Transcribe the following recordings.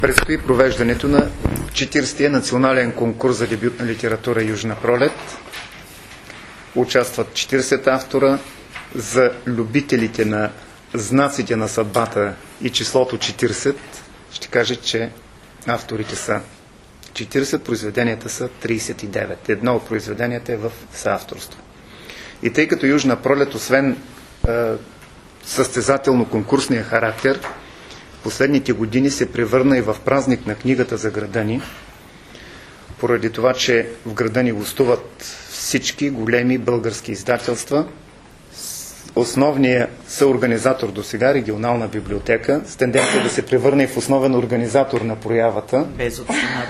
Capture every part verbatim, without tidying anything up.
Предстои провеждането на четиридесетия национален конкурс за дебютна литература Южна пролет. Участват четиридесет автора. За любителите на знаците на съдбата и числото четиридесет ще кажа, че авторите са четиридесет, произведенията са тридесет и девет. Едно от произведенията е в съавторство. И тъй като Южна пролет, освен е, състезателно-конкурсния характер, последните години се превърна и в празник на книгата за града ни, поради това, че в града ни гостуват всички големи български издателства. Основният съорганизатор до сега, регионална библиотека, с тенденция да се превърне в основен организатор на проявата. Без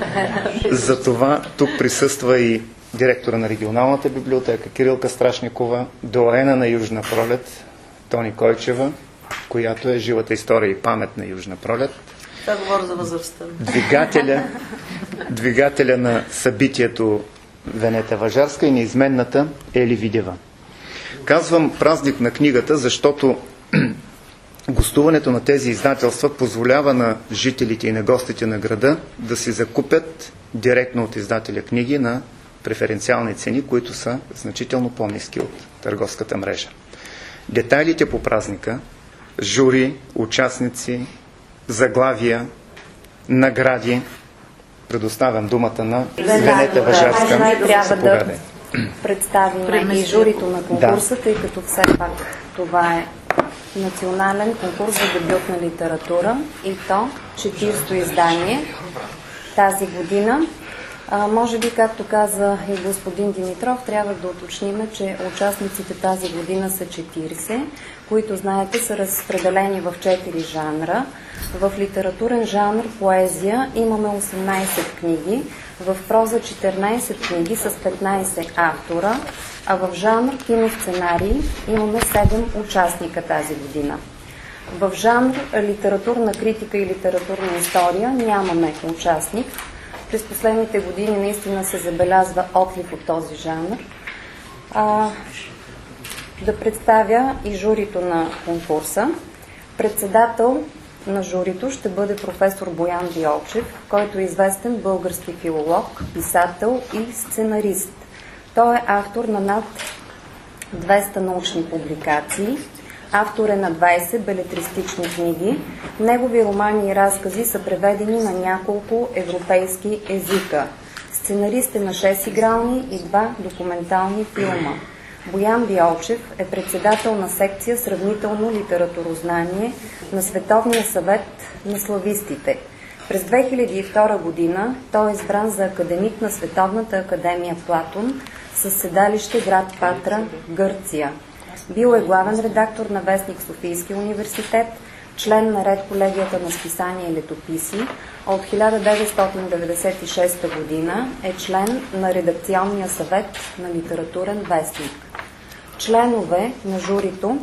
Затова тук присъства и директора на регионалната библиотека Кирилка Страшникова, доайена на Южна пролет Тони Койчева, която е живата история и памет на Южна пролет. Това говоря за възрастта. Двигателя, двигателя на събитието Венета Важарска и неизменната Ели Видева. Казвам празник на книгата, защото гостуването на тези издателства позволява на жителите и на гостите на града да си закупят директно от издателя книги на преференциални цени, които са значително по-ниски от търговската мрежа. Детайлите по празника, жури, участници, заглавия, награди, предоставям думата на Венета Важарска. Трябва да представим и журито на конкурса, да. Тъй като все пак това е национален конкурс за дебютна литература и то четиридесето издание тази година. А, може би, както каза и господин Димитров, трябва да уточним, че участниците тази година са четиридесет, които, знаете, са разпределени в четири жанра. В литературен жанр поезия имаме осемнадесет книги, в проза четиринадесет книги с петнадесет автора, а в жанр киносценарии имаме седем участника тази година. В жанр литературна критика и литературна история нямаме участник. През последните години наистина се забелязва отлив от този жанр. А, да представя и журито на конкурса. Председател на журито ще бъде професор Боян Биолчев, който е известен български филолог, писател и сценарист. Той е автор на над двеста научни публикации, автор е на двадесет белетристични книги. Негови романи и разкази са преведени на няколко европейски езика. Сценарист е на шест игрални и два документални филма. Боян Биолчев е председател на секция Сравнително литературознание на Световния съвет на славистите. През две хиляди и втора година той е избран за академик на Световната академия Платон със седалище град Патра, Гърция. Бил е главен редактор на вестник Софийски университет, член на редколегията на списания и летописи. От хиляда деветстотин деветдесет и шеста година е член на редакционния съвет на литературен вестник. Членове на журито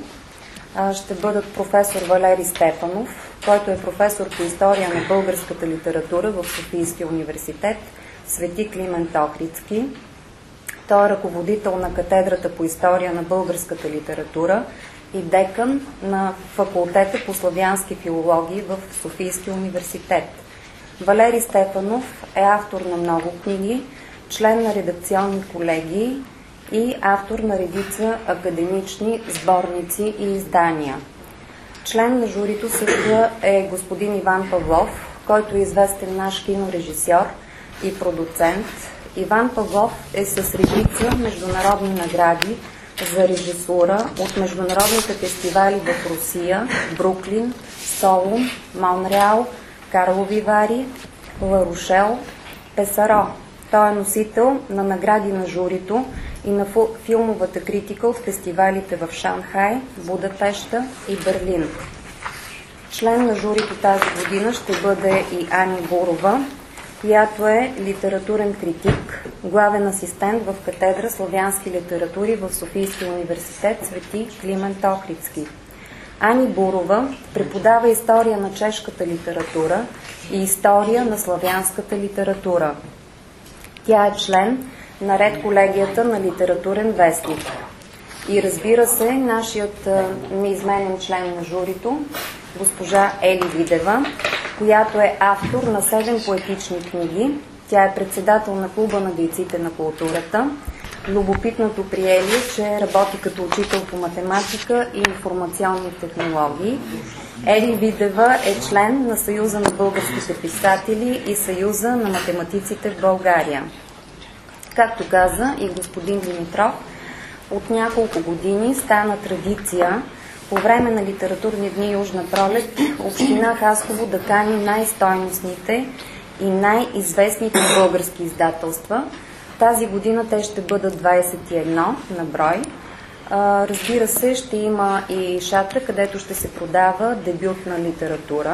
ще бъдат професор Валери Стефанов, който е професор по история на българската литература в Софийския университет, Свети Климент Охридски. Той е ръководител на катедрата по история на българската литература и декан на факултета по славянски филологии в Софийския университет. Валери Стефанов е автор на много книги, член на редакционни колегии и автор на редица академични сборници и издания. Член на журито също е господин Иван Павлов, който е известен наш кинорежисьор и продуцент. Иван Павлов е с редица международни награди за режисура от международните фестивали в Русия, Бруклин, Солун, Монреал, Карлови Вари, Ларушел, Песаро. Той е носител на награди на журито и на филмовата критика от фестивалите в Шанхай, Будапеща и Берлин. Член на журито тази година ще бъде и Ани Бурова, която е литературен критик, главен асистент в катедра славянски литератури в Софийския университет Свети Климент Охридски. Ани Бурова преподава история на чешката литература и история на славянската литература. Тя е член на редколегията на литературен вестник. И разбира се, нашият неизменен член на журито, госпожа Ели Видева, която е автор на седем поетични книги. Тя е председател на Клуба на дейците на културата. Любопитното при Ели е, че работи като учител по математика и информационни технологии. Ели Видева е член на Съюза на българските писатели и Съюза на математиците в България. Както каза и господин Димитров, от няколко години стана традиция по време на литературни дни Южна пролет община Хасково да кани най-стойностните и най-известните български издателства. Тази година те ще бъдат двадесет и едно на брой. Разбира се, ще има и шатра, където ще се продава дебютна литература.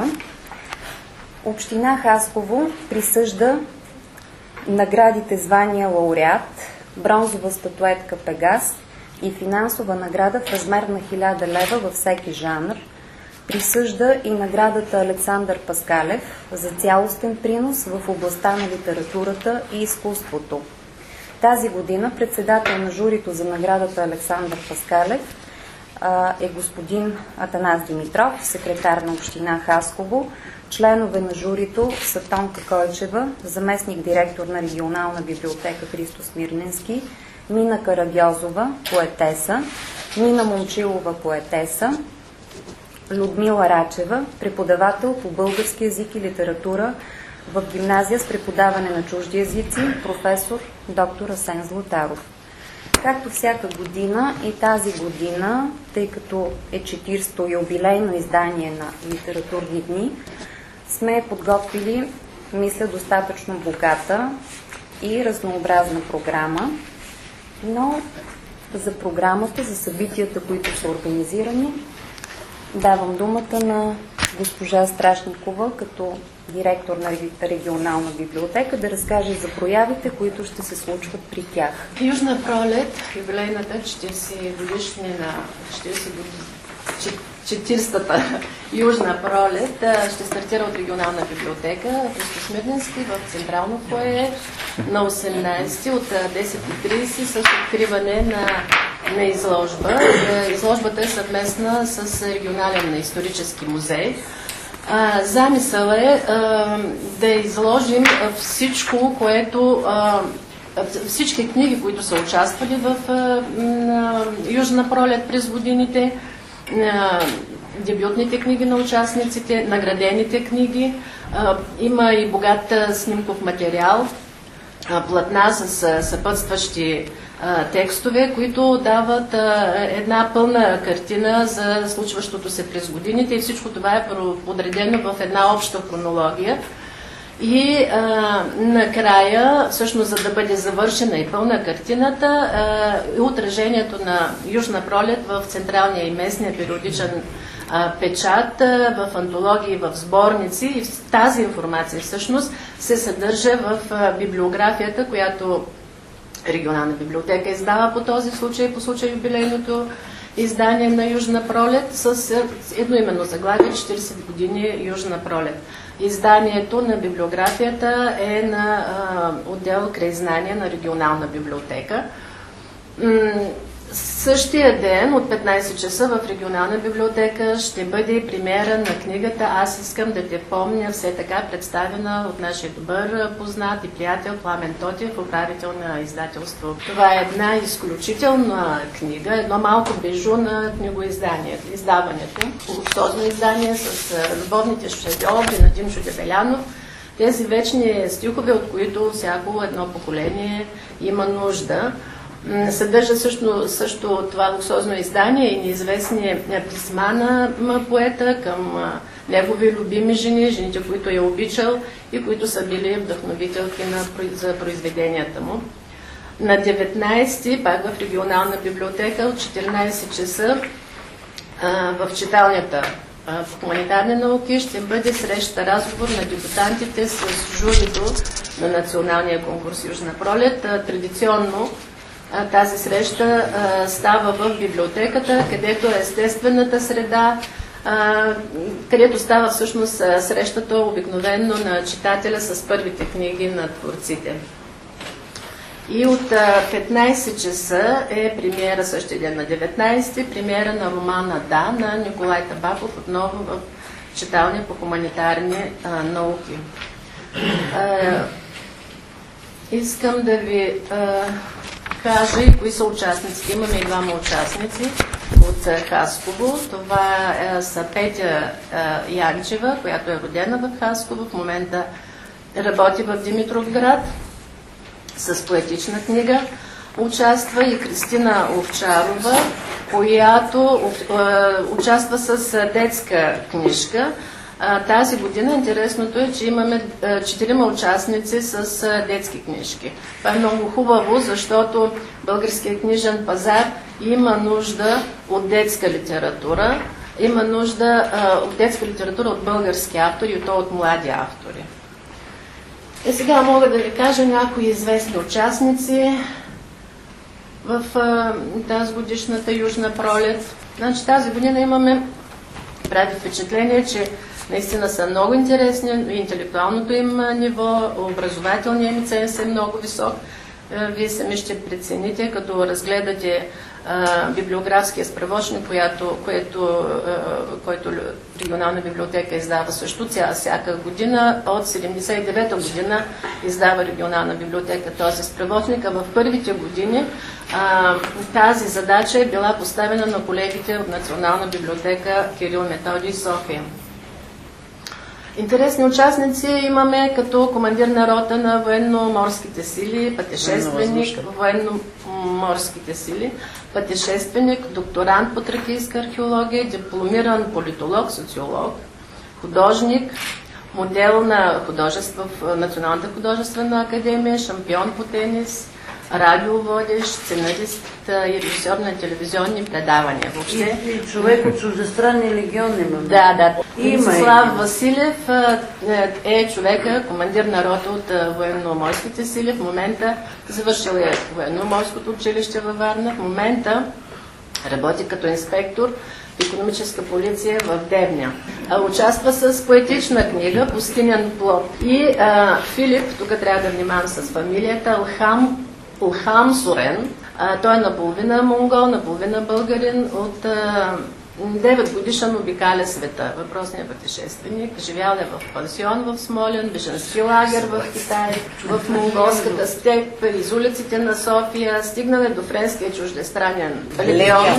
Община Хасково присъжда наградите звания лауреат, бронзова статуетка Пегас и финансова награда в размер на хиляда лева във всеки жанр. Присъжда и наградата Александър Паскалев за цялостен принос в областта на литературата и изкуството. Тази година председател на журито за наградата Александър Паскалев е господин Атанас Димитров, секретар на община Хасково. Членове на журито са Тонка Койчева, заместник директор на регионална библиотека Христо Смирненски, Мина Карагьозова, поетеса, Нина Момчилова, поетеса, Людмила Рачева, преподавател по български език и литература в гимназия с преподаване на чужди езици, професор доктор Асен Златаров. Както всяка година и тази година, тъй като е четиридесето юбилейно издание на литературни дни, сме подготвили, мисля, достатъчно богата и разнообразна програма, но за програмата, за събитията, които са организирани, давам думата на госпожа Страшникова, като директор на регионална библиотека, да разкаже за проявите, които ще се случват при тях. Южна пролет, юбилейната четиридесет годишнина, четиридесетата Южна пролет ще стартира от регионална библиотека Христо Смирненски в Централно фоайе на осемнадесети от десет и тридесет с откриване на, на изложба. Изложбата е съвместна с регионален исторически музей. Замисъл е а, да изложим всичко, което а, всички книги, които са участвали в а, Южна пролет през годините, а, дебютните книги на участниците, наградените книги. А, има и богат снимков материал, а, платна с съпътстващи а, текстове, които дават а, една пълна картина за случващото се през годините, и всичко това е подредено в една обща хронология. И а, накрая, всъщност за да бъде завършена и пълна картината, а, и отражението на Южна пролет в централния и местния периодичен а, печат, а, в антологии, в сборници, и тази информация всъщност се съдържа в а, библиографията, която регионална библиотека издава по този случай, по случай юбилейното издание на Южна пролет, с едноименно заглавие четиридесет години Южна пролет. Изданието на библиографията е на а, отдел краезнания на регионална библиотека. Същия ден от петнадесет часа в регионална библиотека ще бъде премиера на книгата "Аз искам да те помня", все така представена от нашия добър познат и приятел Пламен Тотев, управител на издателство. Това е една изключителна книга, едно малко бежу на книгоизданието, издаването. Луксозно издание с любовните шедьоври на Димчо Дебелянов. Тези вечни стихове, от които всяко едно поколение има нужда. Съдържа също, също това луксозно издание и неизвестни писма на поета към негови любими жени, жените, които е обичал и които са били вдъхновителки на, за произведенията му. На деветнадесети, пак в регионална библиотека, от четиринадесет часа в читалнята в хуманитарни науки ще бъде среща, разговор на дебютантите с журито на националния конкурс Южна пролет. Традиционно тази среща а, става в библиотеката, където е естествената среда, а, където става всъщност срещата обикновено на читателя с първите книги на творците. И от а, петнадесет часа е премиера същия ден на деветнадесети, премиера на романа "Да" на Николай Табаков, отново в читални по хуманитарни а, науки. А, искам да ви а, кажа и кои са участниците. Имаме и двама участници от Хасково. Това е, са Петя а, Янчева, която е родена в Хасково. В момента работи в Димитровград с поетична книга. Участва и Кристина Овчарова, която участва с детска книжка. Тази година интересното е, че имаме четирима участници с детски книжки. Това е много хубаво, защото българският книжен пазар има нужда от детска литература, има нужда от детска литература от български автори и то от млади автори. И сега мога да ви кажа някои известни участници в тази годишната Южна пролет. Значи тази година имаме, прави впечатление, че наистина са много интересни, интелектуалното им ниво, образователният им ценз е много висок. Вие сами ще прецените, като разгледате а, библиографския справочник, която, което, а, който регионална библиотека издава също ця, всяка година. От седемдесет и девета година издава регионална библиотека този справочник, а в първите години а, тази задача е била поставена на колегите от Национална библиотека Кирил Методий София. Интересни участници имаме като командир на рота на военно-морските сили, пътешественик, военно-морските сили, пътешественик, докторант по тракийска археология, дипломиран политолог, социолог, художник, модел на художество в Националната художествена академия, шампион по тенис, радиоводещ, сценарист и режисьор на телевизионни предавания. Въобще. И, и човек от чуждестранни легиони имаме. Да, да. Слав Василев е човека, командир на рота от военно-морските сили. В момента завършил е военно-морското училище във Варна. В момента работи като инспектор в икономическа полиция в Девня. Участва с поетична книга "Пустинен плод". И а, Филип, тук трябва да внимавам с фамилията, Алхам Улхам Сурен. А, той е наполовина монгол, наполовина българин. От а, девет годишен обикаля света. Въпросният пътешественик. Живял е в пансион в Смолян, бежански лагер в Китай, в монголската степ, из улиците на София. Стигнал е до френския чуждестранен Леон.